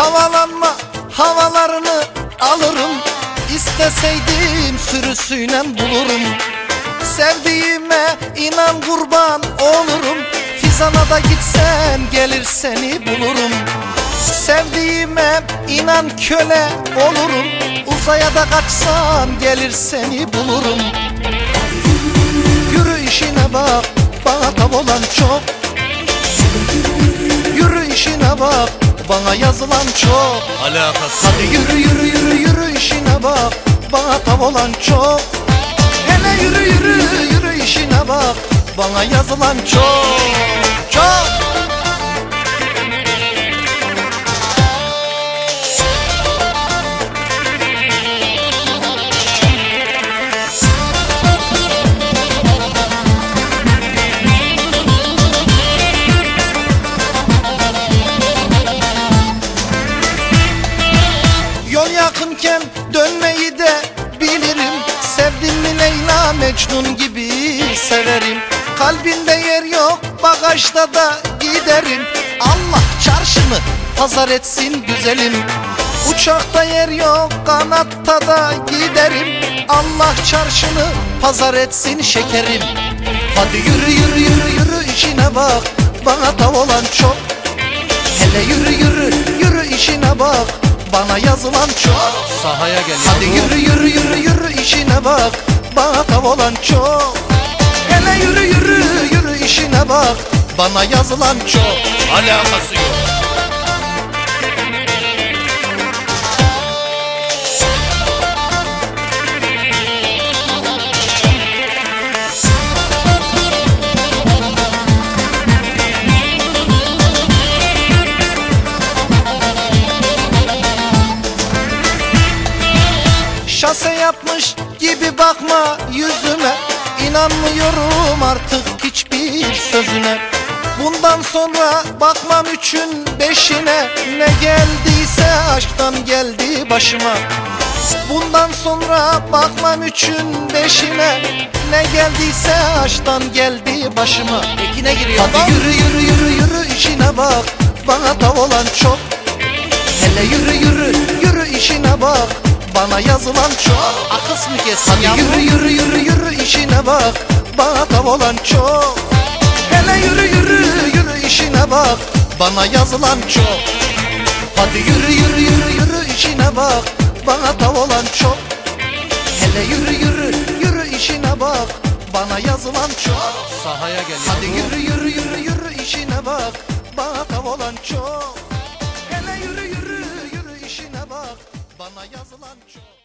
Havalanma havalarını alırım, İsteseydim sürüsüyle bulurum. Sevdiğime inan kurban olurum, Fizan'a da gitsen gelir seni bulurum. Sevdiğime inan köle olurum, Uzaya da kaçsam gelir seni bulurum. Yürü işine bak, bana tav olan çok. Yürü işine bak, bana yazılan çok. Alakası. Hadi yürü yürü yürü yürü işine bak, bana tav olan çok. Hele yürü yürü yürü işine bak, bana yazılan çok. Çok. Yol yakınken dönmeyi de bilirim, sevdim mi Leyla Mecnun gibi severim. Kalbinde yer yok, bagajda da giderim. Allah çarşını pazar etsin güzelim. Uçakta yer yok, kanatta da giderim. Allah çarşını pazar etsin şekerim. Hadi yürü yürü yürü yürü işine bak, bana tav olan çok. Hele yürü yürü yürü işine bak, bana yazılan çok. Sahaya gel. Hadi yürü yürü yürü yürü işine bak, bana tav olan çok. Hele yürü yürü yürü işine bak, bana yazılan çok. Alakası yok. Şase yapmış gibi bakma yüzüme, İnanmıyorum artık hiçbir sözüne. Bundan sonra bakmam üçün beşine, Ne geldiyse aşktan geldi başıma. Bundan sonra bakmam üçün beşine, Ne geldiyse aşktan geldi başıma. Ekine giriyor. Hadi yürü yürü yürü yürü işine bak, bana tav olan çok. Hele yürü yürü yürü işine bak, bana yazılan çok. Akıs mı kessin? Hadi yürü yürü yürü yürü işine bak, bana tav olan çok. Hele yürü yürü yürü işine bak, bana yazılan çok. Hadi yürü yürü yürü yürü işine bak, bana tav olan çok. Hele yürü yürü yürü işine bak, bana yazılan çok. Sahaya gel. Hadi yürü yürü yürü yürü işine bak, bana tav olan çok. Hele yürü yürü yürü işine bak, bana yazılan çok.